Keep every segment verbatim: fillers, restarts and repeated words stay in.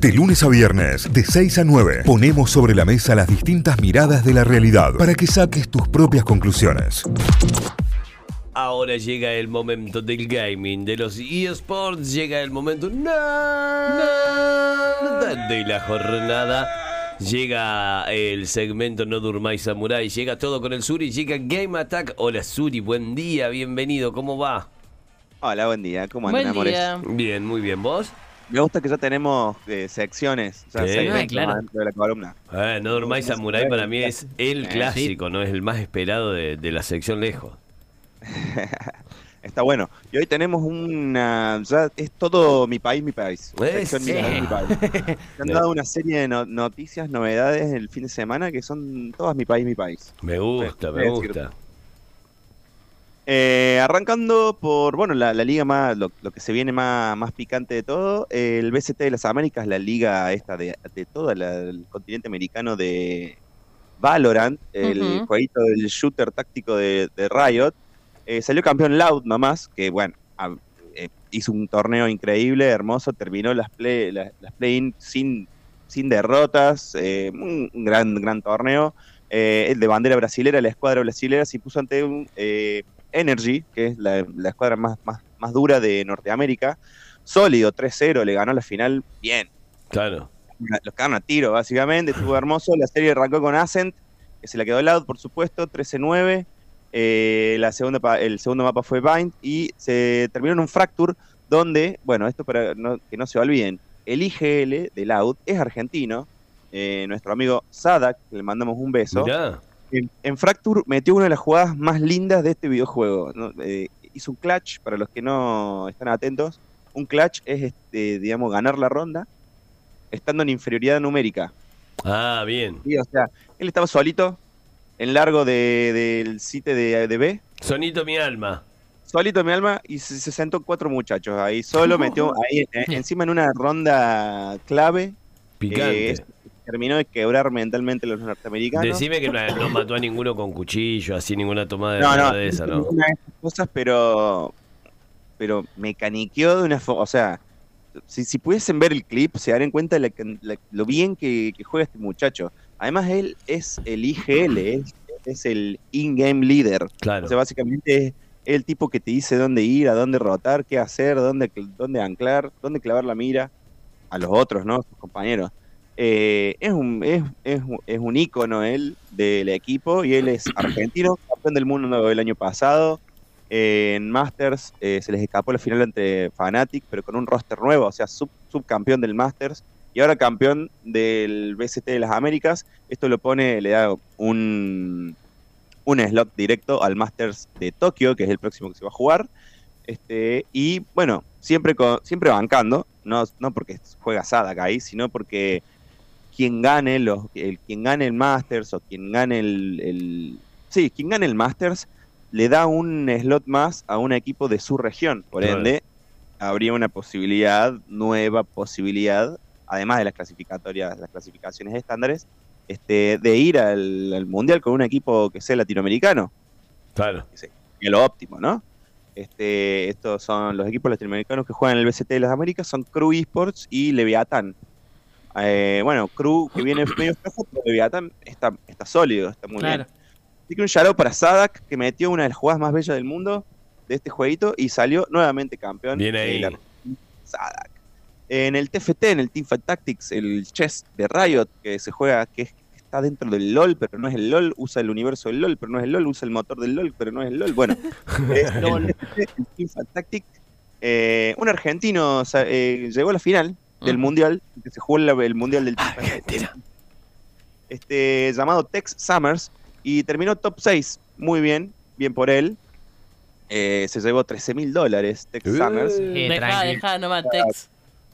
De lunes a viernes, de seis a nueve, ponemos sobre la mesa las distintas miradas de la realidad para que saques tus propias conclusiones. Ahora llega el momento del gaming, de los eSports, llega el momento nada de la jornada. Llega el segmento No Durmáis Samurai, llega todo con el Suri, llega Game Attack. Hola Suri, buen día, bienvenido, ¿cómo va? Hola, buen día, ¿cómo andan, amores? Bien, muy bien, ¿vos? Me gusta que ya tenemos eh, secciones, ya Sí. segmentos Ah, claro. dentro de la columna. Eh, no Durmáis Samurai para mí es el Eh, clásico, ¿no? Es el más esperado de, de la sección lejos. Está bueno. Y hoy tenemos una... Ya es todo mi país, mi país. Eh, Sección sí. mi país, mi país. Me han dado una serie de no- noticias, novedades el fin de semana que son todas mi país, mi país. Me gusta, Sí, me es gusta. Eh, arrancando por, bueno, la, la liga más, lo, lo que se viene más, más picante de todo, eh, el B C T de las Américas, la liga esta de, de todo la- el continente americano de Valorant, el Ujú. jueguito del shooter táctico de, de Riot, eh, salió campeón Loud nomás, que bueno, a- eh, hizo un torneo increíble, hermoso, terminó las play, las, las play-in sin, sin derrotas, eh, un, un gran, gran torneo. Eh, el de bandera brasilera, la escuadra brasilera se puso ante un eh, Energy, que es la, la escuadra más, más, más dura de Norteamérica, sólido, tres cero, le ganó la final bien. Claro. Los cagaron a tiro, básicamente, estuvo hermoso. La serie arrancó con Ascent, que se la quedó Loud, por supuesto, trece nueve. Eh, la segunda, pa- el segundo mapa fue Bind y se terminó en un Fracture donde, bueno, esto para no- que no se olviden, el I G L de Loud es argentino, eh, nuestro amigo Sadak, que le mandamos un beso. Mirá. En, en Fracture metió una de las jugadas más lindas de este videojuego, ¿no? Eh, hizo un clutch, para los que no están atentos, un clutch es, este, digamos, ganar la ronda estando en inferioridad numérica. Ah, bien. Sí, o sea, él estaba solito, en largo de- del sitio de, de B, Sonito mi alma. solito en mi alma, y se, se sentó cuatro muchachos ahí, solo metió ahí, eh, encima en una ronda clave, Picante. eh, es- terminó de quebrar mentalmente a los norteamericanos. Decime que no, no mató a ninguno con cuchillo, así ninguna tomada de No, no, mano de esa, ¿no? ninguna de esas cosas, pero, pero mecaniqueó de una forma, o sea, si, si pudiesen ver el clip, se darían cuenta de la can- la- lo bien que, que juega este muchacho. Además, él es el I G L, es, es el in-game leader. Claro. O sea, básicamente es el tipo que te dice dónde ir, a dónde rotar, qué hacer, dónde, dónde anclar, dónde clavar la mira a los otros, ¿no? A sus compañeros. Eh, es, un, es, es, un- es un ícono él del equipo y él es argentino, campeón del mundo el año pasado. Eh, en Masters eh, se les escapó la final ante Fnatic, pero con un roster nuevo, o sea, sub, subcampeón del Masters y ahora campeón del B C T de las Américas. Esto lo pone, le da un, un slot directo al Masters de Tokio, que es el próximo que se va a jugar. Este, y bueno, siempre, con, siempre bancando, no, no porque juega Sadak ahí, sino porque quien gane los, el, quien gane el Masters o quien gane el, el sí, quien gane el Masters le da un slot más a un equipo de su región. Por Claro. ende, habría una posibilidad, nueva posibilidad, además de las clasificatorias, las clasificaciones estándares, este, de ir al, al mundial con un equipo que sea latinoamericano, Claro. que es lo óptimo, ¿no? Este, estos son los equipos latinoamericanos que juegan en el B C T de las Américas, son Crew Esports y Leviatán. Eh, bueno, Crew que viene medio flojo, pero Leviatán está, está sólido, está muy Claro. bien. Así que un shout para Sadak, que metió una de las jugadas más bellas del mundo de este jueguito y salió nuevamente campeón. Bien ahí. El argentino Sadak. En el T F T, en el Teamfight Tactics, el chess de Riot, que se juega, que es- que está dentro del LoL, pero no es el LoL, usa el universo del LoL, pero no es el LoL, usa el motor del LoL, pero no es el LoL. Bueno, es el T F T, el Teamfight Tactics. Eh, un argentino o sea, eh, llegó a la final del Ujú. mundial, que se jugó el, el mundial del Teamfight Tactics, Argentina. este, llamado Tex Summers, y terminó top seis. Muy bien, bien por él. Eh, se llevó trece mil dólares Tex Uh. Summers. Eh, Deja, tranqui. deja nomás, Tex.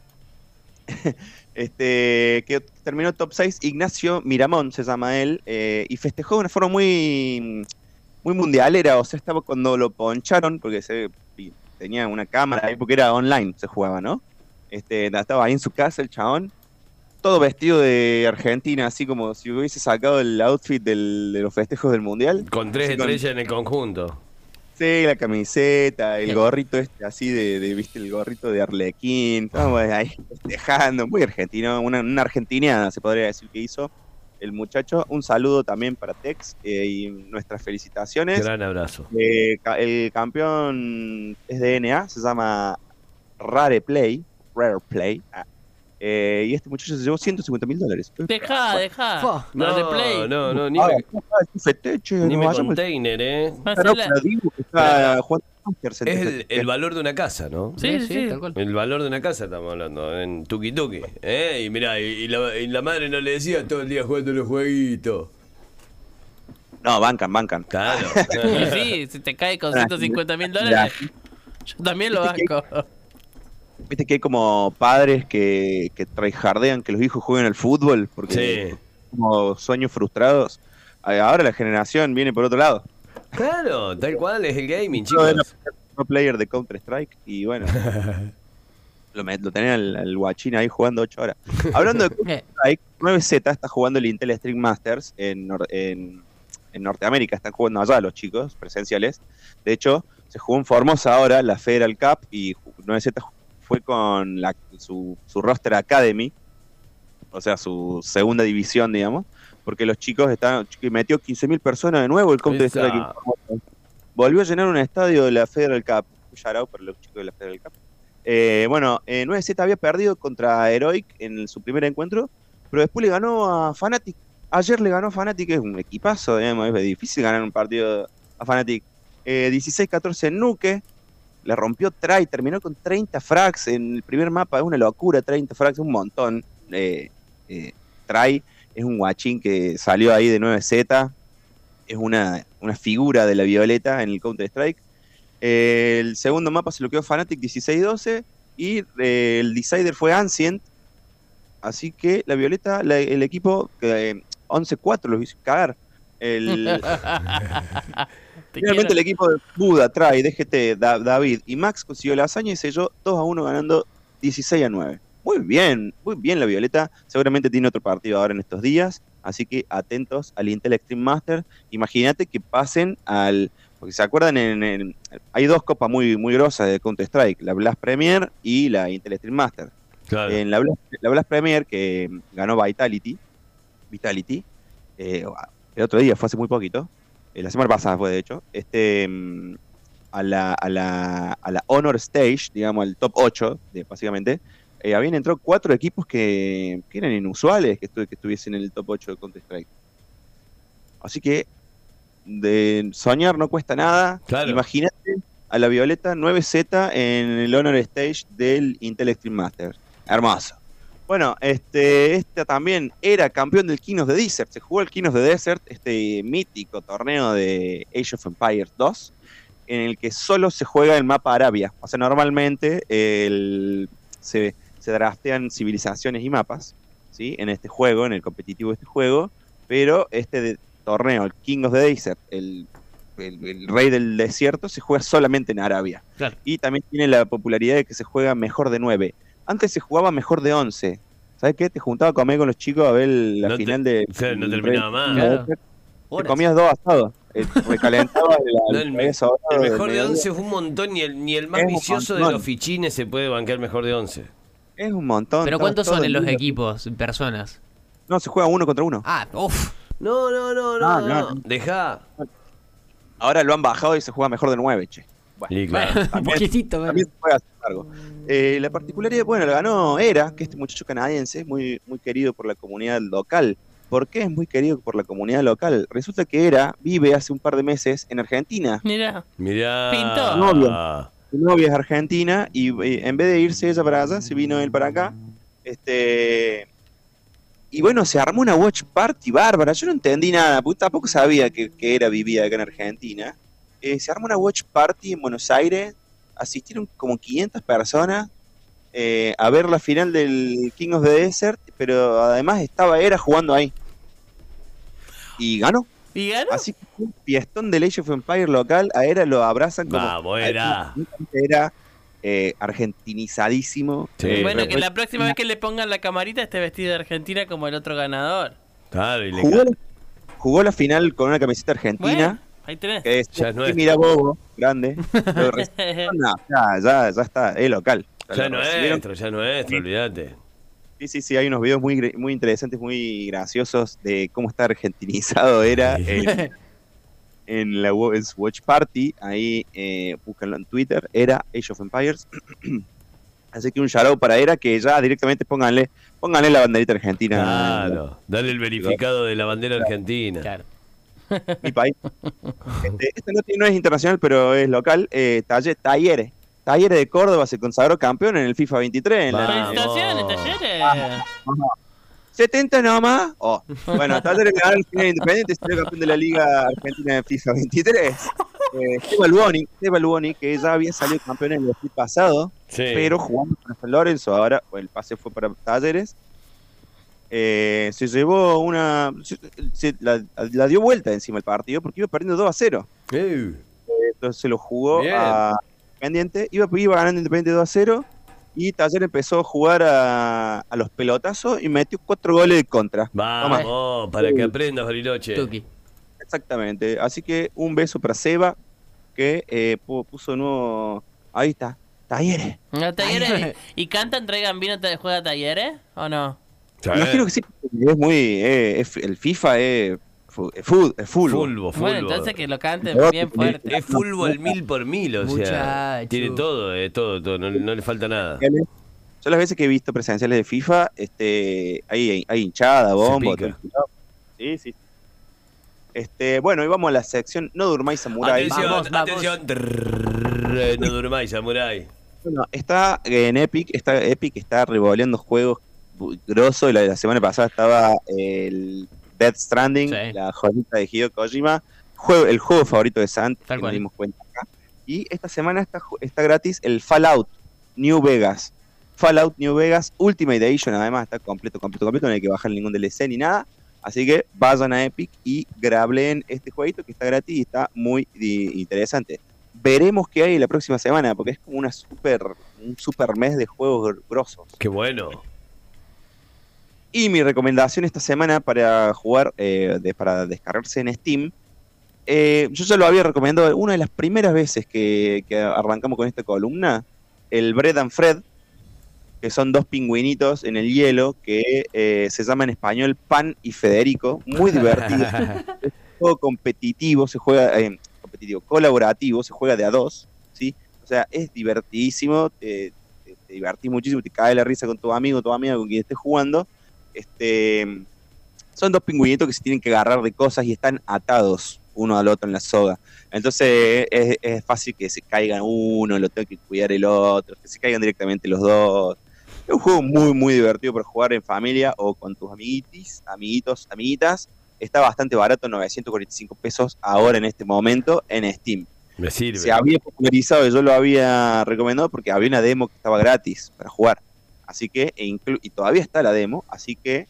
Este, que terminó top seis, Ignacio Miramón se llama él, eh, y festejó de una forma muy, muy mundialera. O sea, estaba cuando lo poncharon, porque se, y tenía una cámara ahí, porque era online, se jugaba, ¿no? Este, estaba ahí en su casa el chabón, todo vestido de Argentina, así como si hubiese sacado el outfit del- de los festejos del mundial. Con tres Sí, con- estrellas en el conjunto. Sí, la camiseta, el gorrito este así de, de viste, el gorrito de Arlequín, estamos ahí festejando, muy argentino, una, una argentiniana se podría decir que hizo el muchacho. Un saludo también para Tex eh, y nuestras felicitaciones. Gran abrazo. Eh, ca- el campeón es de N A, se llama Rare Play, Rare Play, ah, eh, y este muchacho se llevó ciento cincuenta mil dólares. Dejá, dejá. Fua. Dale No, play. no, no, ni Ah, me, ah, qué festeche, ni no me vayamos- container, ¿eh? Ah, no, Hacela- pero digo que está jugando Masters, Es entonces, el, el valor de una casa, ¿no? Sí, sí, sí. tal cual. El valor de una casa estamos hablando, en Tuki Tuki. ¿Eh? Y mirá, y, y la, y la madre no le decía todo el día jugando los jueguitos. No, bancan, bancan. Claro. Y sí, si te cae con ciento cincuenta mil dólares, yo también lo banco. Viste que hay como padres que, que tryhardean que los hijos jueguen al fútbol porque Sí. como sueños frustrados. Eh, Ahora la generación viene por otro lado. Claro, tal cual es el gaming, Yo era chicos. pro player de Counter Strike y bueno, lo, met- lo tenía el, el guachín ahí jugando ocho horas. Hablando de Counter Eh, Strike, nueve Z está jugando el Intel Stream Masters en, Nor- en, en Norteamérica. Están jugando allá los chicos presenciales. De hecho, se jugó en Formosa ahora la Federal Cup y nueve Z fue con la, su, su roster Academy, o sea, su segunda división, digamos, porque los chicos están, que metió quince mil personas de nuevo el Counter Esa. Strike. en Formosa. Volvió a llenar un estadio de la Federal Cup. Un shout out para los chicos de la Federal Cup. Eh, bueno, eh, nueve Z había perdido contra Heroic en su primer encuentro, pero después le ganó a Fnatic. Ayer le ganó a Fnatic, que es un equipazo, digamos, es difícil ganar un partido a Fnatic. Eh, dieciséis catorce en Nuke, le rompió Try, terminó con treinta frags en el primer mapa, es una locura, treinta frags, es un montón. Eh, eh, Try es un guachín que salió ahí de nueve Z, es una, una figura de la Violeta en el Counter-Strike. Eh, el segundo mapa se lo quedó Fnatic dieciséis doce y eh, el decider fue Ancient, así que la Violeta, la- el equipo eh, once cuatro los hizo cagar. El, te Finalmente quiero. el equipo de Buda, Try, D G T, Da- David y Max consiguió la hazaña y selló dos a uno ganando dieciséis a nueve. Muy bien, muy bien la Violeta. Seguramente tiene otro partido ahora en estos días, así que atentos al Intel Extreme Master. Imagínate que pasen al... Porque se acuerdan, en, en- hay dos copas muy, muy grosas de Counter-Strike, la Blast Premier y la Intel Extreme Master. Claro. En la Blast, la Blast Premier, que ganó Vitality, Vitality eh, el otro día, fue hace muy poquito, eh, la semana pasada fue de hecho, este, mm, a, la, a, la, a la Honor Stage, digamos, al top ocho, de, básicamente, eh, habían entrado cuatro equipos que, que eran inusuales que, estu- que estuviesen en el top ocho de Counter-Strike. Así que, de soñar no cuesta nada. Claro. Imagínate a la Violeta nueve Z en el Honor Stage del Intel Extreme Master. Hermoso. Bueno, este, esta también era campeón del King of the Desert. Se jugó el King of the Desert, este mítico torneo de Age of Empires dos, en el que solo se juega el mapa Arabia. O sea, normalmente el, se, se draftean civilizaciones y mapas, ¿sí? En este juego, en el competitivo de este juego, pero este de- torneo, el King of the Desert, el, el- el rey del desierto, se juega solamente en Arabia. Claro. Y también tiene la popularidad de que se juega mejor de nueve. Antes se jugaba mejor de once. ¿Sabes qué? Te juntaba a comer con los chicos a ver la No te- final de... claro, no el terminaba rey- más. Claro. Te Horas. comías dos asados. Eh, recalentabas No, la, el, la me- sobrado el del mejor de mediodía. once es un montón, ni el, ni el más Es un vicioso de montón. los fichines se puede bancar mejor de once. Es un montón. Pero estabas ¿cuántos todo son en el los día- equipos, personas? No, se juega uno contra uno. Ah, uff. No, no, no, no, Ah, no. no. Dejá. Ahora lo han bajado y se juega mejor de nueve, che. Bueno, Y claro. Bueno, un también- poquitito, también se juega sin cargo. Eh, la particularidad, bueno, lo ganó Era, que este muchacho canadiense, muy, muy querido por la comunidad local. ¿Por qué es muy querido por la comunidad local? Resulta que Era vive hace un par de meses en Argentina. Mira, Mirá. Pintó. Novio. Su novia es argentina y eh, en vez de irse ella para allá, se vino él para acá. Este, y bueno, se armó una watch party bárbara. Yo no entendí nada, porque tampoco sabía que, que Era vivía acá en Argentina. Eh, se armó una watch party en Buenos Aires. Asistieron como quinientas personas eh, a ver la final del King of the Desert, pero además estaba Era jugando ahí. Y ganó. ¿y ganó? Así que un fiestón del Age of Empire local, a Era lo abrazan como... Vamos, Era. Era eh, argentinizadísimo. Sí. Eh, Bueno, pero que la próxima vez que le pongan la camarita esté vestido de Argentina como el otro ganador. Claro, y le jugó, ca- la, jugó la final con una camiseta argentina. Bueno, Ahí tenés. Que es, Ya es nuestro. mira bobo, grande. Lo recibieron, no, ya, ya, ya está, es local. Ya Lo no recibieron. nuestro, ya nuestro, olvídate. Sí, sí, sí, hay unos videos muy, gre- muy interesantes, muy graciosos de cómo está argentinizado era en, en la wo- en su Watch Party. Ahí, eh, búscanlo en Twitter, era Age of Empires. Así que un shout out para Era, que ya directamente pónganle, pónganle la banderita argentina. Claro, dale el verificado de la bandera argentina. Claro. Mi país. Este, este no, tiene- no es internacional, pero es local. Eh, Talle- Talleres. Talleres de Córdoba se consagró campeón en el FIFA veintitrés. En la, Vamos. Felicitaciones, Talleres. setenta nomás. Oh. Bueno, Talleres ganó el final independiente, salió campeón de la Liga Argentina de FIFA veintitrés. Eh, Seba Luoni, Seba Luoni, que ya había salido campeón en el año pasado, Sí. pero jugando para San Lorenzo. Ahora bueno, el pase fue para Talleres. Eh, se llevó una. Se, se- la, la dio vuelta encima el partido porque iba perdiendo dos a cero. Eh, Entonces se lo jugó Bien. a Independiente. Iba, iba ganando Independiente dos a cero. Y Talleres empezó a jugar a, a los pelotazos y metió cuatro goles de contra. Vamos, para que aprendas, Bariloche. Tuki. Exactamente. Así que un beso para Seba, que eh, pu- puso nuevo. Ahí está. Talleres. ¿No, Talleres? ¿Y cantan, traigan vino, te juega Talleres? ¿O no? Sí. Imagino que sí. Es muy. eh, es- el FIFA es. fu- Es fútbol. Es fútbol. Fulbo, fulbo. Bueno, entonces que lo canten No, bien sí. fuerte. Es fútbol mil por mil, o sea. Muchacho. Tiene todo, eh, todo, todo. No, no le falta nada. Yo las veces que he visto presenciales de FIFA, este, hay, hay hinchada, bombo. pica. todo el cuidado. Sí, sí. Este, bueno, y vamos a la sección No Durmáis Samurai. Atención, Vamos, vamos. atención. Trrr, no durmáis, samurai. Bueno, está en Epic, está Epic está revoleando juegos grosos. La, la semana pasada estaba el Death Stranding, Sí. la joyita de Hideo Kojima, juego, el juego favorito de Sant, Tal que cual. nos dimos cuenta acá. Y esta semana está, ju- está gratis el Fallout New Vegas. Fallout New Vegas Ultimate Edition, además está completo, completo, completo, no hay que bajar ningún D L C ni nada. Así que vayan a Epic y grablen este jueguito que está gratis y está muy di- interesante. Veremos qué hay la próxima semana, porque es como una super, un super mes de juegos gr- grosos. Qué bueno. Y mi recomendación esta semana para jugar, eh, de- para descargarse en Steam, eh, yo ya lo había recomendado una de las primeras veces que, que arrancamos con esta columna, el Bread and Fred, que son dos pingüinitos en el hielo, que eh, se llama en español Pan y Federico, muy divertido. Es un juego competitivo, se juega, eh, competitivo, colaborativo, se juega de a dos, ¿sí? O sea, es divertidísimo, te, te, te divertís muchísimo, te cae la risa con tu amigo, tu amiga, con quien estés jugando. Este, son dos pingüinitos que se tienen que agarrar de cosas y están atados uno al otro en la soga. Entonces es, es fácil que se caigan uno, lo tenga que cuidar el otro, que se caigan directamente los dos. Es un juego muy, muy divertido para jugar en familia o con tus amiguitis, amiguitos, amiguitas. Está bastante barato, novecientos cuarenta y cinco pesos ahora en este momento en Steam. Me sirve. Se había popularizado, yo lo había recomendado porque había una demo que estaba gratis para jugar. Así que, e inclu- y todavía está la demo, así que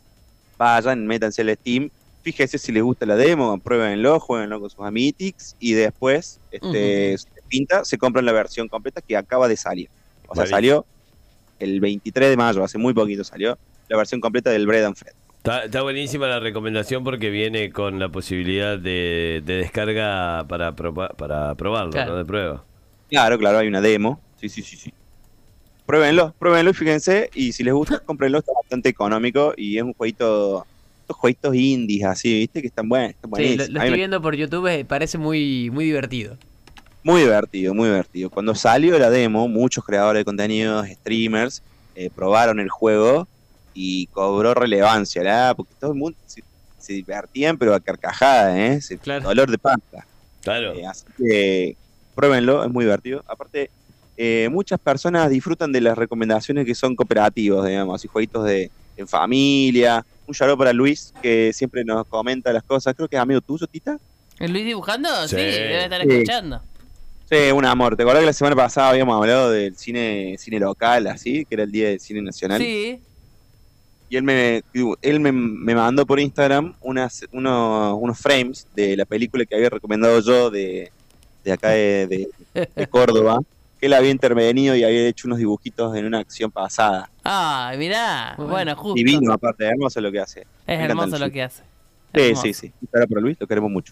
vayan, métanse al Steam, fíjense si les gusta la demo, pruébenlo, jueguenlo con sus amiguitis y después, este, si les pinta, se compran la versión completa que acaba de salir. O sea, Buenísimo. salió el veintitrés de mayo, hace muy poquito salió la versión completa del Bread and Fred. Está, está buenísima la recomendación porque viene con la posibilidad de, de descarga para, proba- para probarlo, Claro. ¿no? De prueba. Claro, claro, hay una demo. Sí, sí, sí, sí. Pruébenlo, pruébenlo y fíjense. Y si les gusta, cómprenlo, está bastante económico. Y es un jueguito, estos jueguitos indies así, ¿viste? Que están buenos, están Sí, lo, buenísimos. lo A mí estoy me- viendo por YouTube, eh, parece muy, muy divertido. Muy divertido, muy divertido. Cuando salió la demo, muchos creadores de contenidos, streamers, eh, probaron el juego y cobró relevancia, ¿verdad? Porque todo el mundo se, se divertían, pero a carcajadas, ¿eh? Se, Claro. Dolor de panza. Claro. Eh, así que pruébenlo, es muy divertido. Aparte, eh, muchas personas disfrutan de las recomendaciones que son cooperativos, digamos, y jueguitos de en familia. Un shout para Luis, que siempre nos comenta las cosas. Creo que es amigo tuyo, Tita. ¿El Luis dibujando? Sí, Sí. debe estar Sí. escuchando. Sí, un amor. ¿Te acordás que la semana pasada habíamos hablado del cine cine local, así? Que era el Día del Cine Nacional. Sí. Y él me él me, me mandó por Instagram unas, unos, unos frames de la película que había recomendado yo de, de acá de, de- de Córdoba, que él había intervenido y había hecho unos dibujitos en una acción pasada. Ay, mirá. Bueno. Bueno, justo. Divino, aparte, hermoso lo que hace. Me Es encanta hermoso el lo film. que hace. Sí, Hermoso. sí, sí. Para Luis, lo queremos mucho.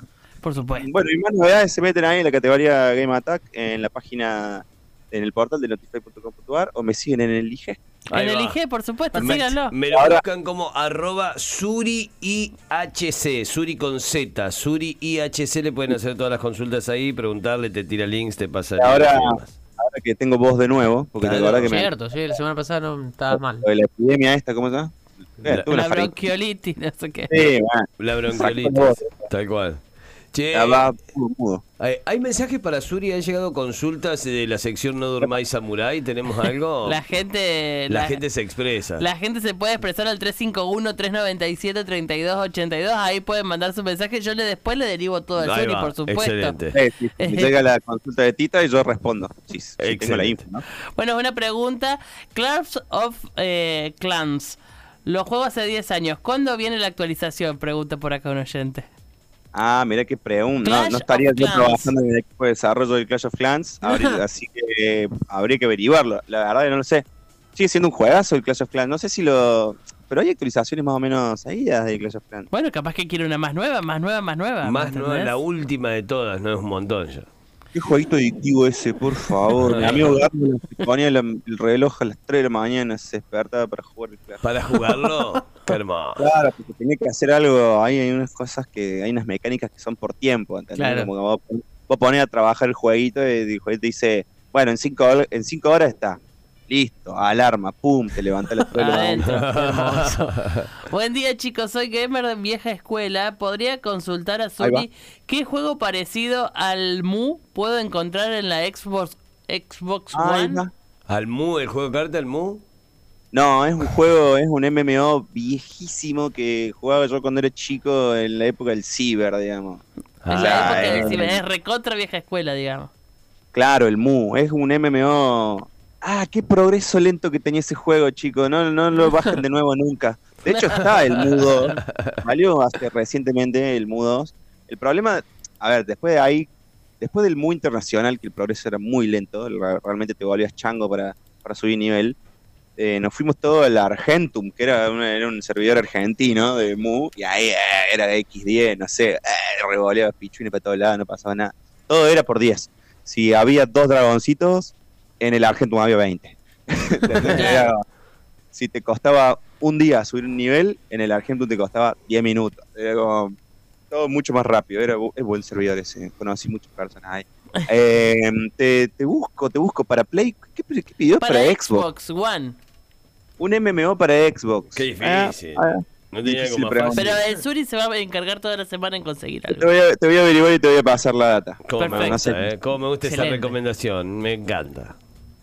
Por supuesto. Bueno, y más novedades se meten ahí en la categoría Game Attack, en la página, en el portal de notify punto com punto a r, o me siguen en el I G. Ahí En el va. I G, por supuesto, Me, síganlo. me lo Ahora- buscan como arroba Suri I H C, Suri con Z, Suri I H C, le pueden hacer todas las consultas ahí, preguntarle, te tira links, te pasa Ahora- links y demás. Ahora que tengo voz de nuevo, porque Claro, la verdad que me... Cierto, sí, la semana pasada no estabas mal. Lo de la epidemia esta, ¿cómo se llama? Eh, tuve La una faringe. bronquiolitis, no sé qué. Sí, bueno, La Sacó bronquiolitis, la voz. tal cual. Che, ya va mudo, mudo. hay, hay mensajes para Suri, han llegado consultas de la sección No Durmáis Samurai, ¿tenemos algo? La gente... La gente se expresa. La gente se puede expresar al tres cinco uno, tres nueve siete, tres dos ocho dos. Ahí pueden mandar su mensaje. Yo le después le derivo todo al Ahí Suri, va, por supuesto. excelente. Eh, sí, me llega la consulta de Tita y yo respondo. Sí, sí, tengo la Excelente. info, ¿no? Bueno, una pregunta. Clash of eh, Clans. Lo juego hace diez años. ¿Cuándo viene la actualización? Pregunta por acá un oyente. Ah, mira qué pregunta. No, Clash no estaría of yo Clans. trabajando en el equipo de desarrollo del Clash of Clans, habría- así que eh, habría que averiguarlo. La verdad que no lo sé. Sigue siendo un juegazo el Clash of Clans. No sé si lo... Pero hay actualizaciones más o menos seguidas de Clash of Clans. Bueno, capaz que quiere una más nueva, más nueva, más nueva. Más ¿me nueva, entendés? la última de todas, no es un montón ya. Qué jueguito adictivo ese, por favor. Mi amigo Gardo se ponía la- el reloj a las tres de la mañana, se despertaba para jugar el Clash. Para jugarlo, qué hermoso. Claro, porque tenía que hacer algo. Ahí hay unas cosas que. Hay unas mecánicas que son por tiempo, ¿entendés? Claro. Como que vos, vos ponés a trabajar el jueguito y el jueguito dice: bueno, en cinco, hor- en cinco horas está. Listo, alarma, pum, te levanta la prueba. Adentro, qué hermoso. Buen día, chicos. Soy gamer de vieja escuela. ¿Podría consultar a Ahí va. Suri qué juego parecido al Mu puedo encontrar en la Xbox Xbox Ahí One? va. ¿Al Mu, el juego de carta, el Mu? No, es un juego, es un M M O viejísimo que jugaba yo cuando era chico en la época del ciber, digamos. En la Ah, época eh. de ciber, es recontra vieja escuela, digamos. Claro, el Mu, es un M M O. Ah, qué progreso lento que tenía ese juego, chicos. No, no lo bajen de nuevo nunca. De hecho, está el Mu dos. Salió hace recientemente el Mu dos. El problema, a ver, después de ahí, después del Mu internacional, que el progreso era muy lento, re- realmente te volvías chango para, para subir nivel. Eh, nos fuimos todos al Argentum, que era, una- era un servidor argentino de Mu, y ahí eh, era equis diez, no sé, eh, revoleaba pichuines para todos lados, no pasaba nada. Todo era por diez. Si había dos dragoncitos, en el Argentum había veinte. Era- si te costaba un día subir un nivel, en el Argentum te costaba diez minutos. Era como todo mucho más rápido. Era bu- es buen servidor ese. Conocí muchas personas ahí. Eh, te, te busco, te busco para Play. ¿Qué, qué pidió para, Para Xbox? Xbox One. Un M M O para Xbox. Qué difícil. Ah, ah, No tenía algo difícil más pregunta. fácil. Pero el Suri se va a encargar toda la semana en conseguir te, algo. voy a, te voy a averiguar y te voy a pasar la data. Cómo me Perfecto. gusta, eh, cómo me gusta esa Excelente. recomendación, me encanta.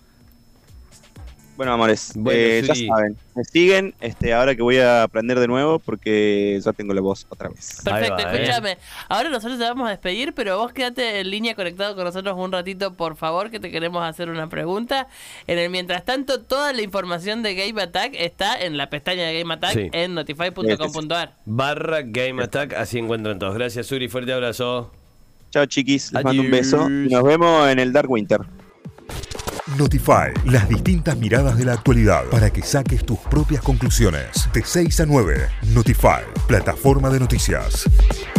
Bueno, amores, Bueno, eh, ya Suri. saben, me siguen este, ahora que voy a aprender de nuevo porque ya tengo la voz otra vez. Perfecto, Ahí va, eh. escúchame. Ahora nosotros te vamos a despedir, pero vos quédate en línea conectado con nosotros un ratito, por favor, que te queremos hacer una pregunta. En el mientras tanto, toda la información de Game Attack está en la pestaña de Game Attack Sí. en notify punto com punto a r. Barra Game Attack, así encuentran todos. Gracias, Suri, fuerte abrazo. Chao, chiquis, les mando un Adiós. beso y nos vemos en el Dark Winter. Notify, las distintas miradas de la actualidad para que saques tus propias conclusiones. De seis a nueve, Notify, plataforma de noticias.